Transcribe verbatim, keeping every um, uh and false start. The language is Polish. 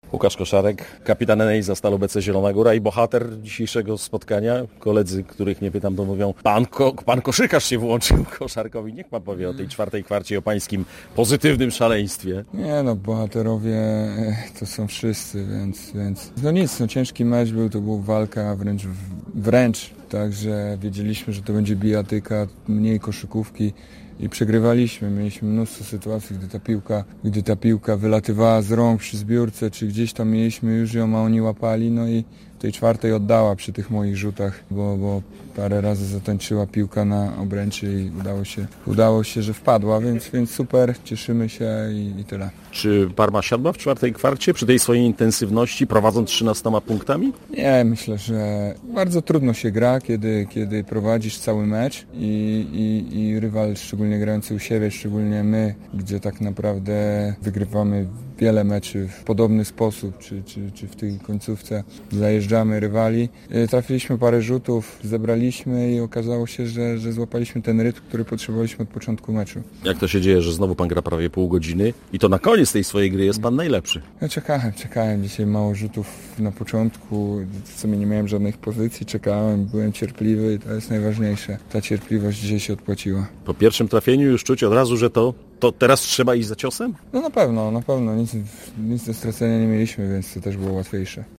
Łukasz Koszarek, kapitan N A za Stal B C Zielona Góra i bohater dzisiejszego spotkania. Koledzy, których nie pytam, to mówią, pan, ko, pan koszykarz się włączył Koszarkowi. Niech pan powie o tej czwartej kwarcie, o pańskim pozytywnym szaleństwie. Nie no, bohaterowie to są wszyscy, więc, więc... No nic, no ciężki mecz był, to była walka wręcz, wręcz, także wiedzieliśmy, że to będzie bijatyka, mniej koszykówki. I przegrywaliśmy, mieliśmy mnóstwo sytuacji, gdy ta piłka, gdy ta piłka wylatywała z rąk przy zbiórce, czy gdzieś tam mieliśmy już ją, a oni łapali, no i tej czwartej oddała przy tych moich rzutach, bo, bo parę razy zatańczyła piłka na obręczy i udało się, udało się, że wpadła, więc, więc super, cieszymy się i, i tyle. Czy Parma siadła w czwartej kwarcie przy tej swojej intensywności, prowadząc trzynastoma punktami? Nie, myślę, że bardzo trudno się gra, kiedy, kiedy prowadzisz cały mecz i, i, i rywal, szczególnie grający u siebie, szczególnie my, gdzie tak naprawdę wygrywamy wiele meczy w podobny sposób, czy, czy, czy w tej końcówce zajeżdżamy rywali. Trafiliśmy parę rzutów, zebraliśmy i okazało się, że, że złapaliśmy ten rytm, który potrzebowaliśmy od początku meczu. Jak to się dzieje, że znowu pan gra prawie pół godziny i to na koniec tej swojej gry jest pan najlepszy? Ja czekałem, czekałem. Dzisiaj mało rzutów na początku, w sumie nie miałem żadnych pozycji, czekałem, byłem cierpliwy i to jest najważniejsze. Ta cierpliwość dzisiaj się odpłaciła. Po pierwszym trafieniu już czuć od razu, że to, to teraz trzeba iść za ciosem? No na pewno, na pewno. Nic, nic do stracenia nie mieliśmy, więc to też było łatwiejsze.